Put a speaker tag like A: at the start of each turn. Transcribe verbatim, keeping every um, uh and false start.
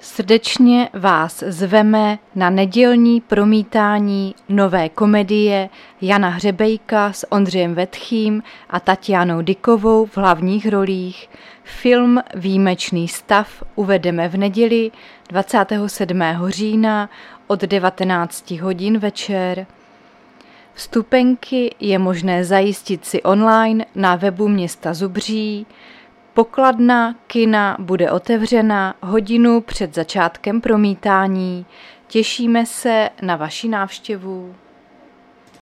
A: Srdečně vás zveme na nedělní promítání nové komedie Jana Hřebejka s Ondřejem Vetchým a Tatianou Dykovou v hlavních rolích. Film Výjimečný stav uvedeme v neděli dvacátého sedmého října od devatenáct hodin večer. Vstupenky je možné zajistit si online na webu města Zubří. Pokladna kina bude otevřena hodinu před začátkem promítání. Těšíme se na vaši návštěvu.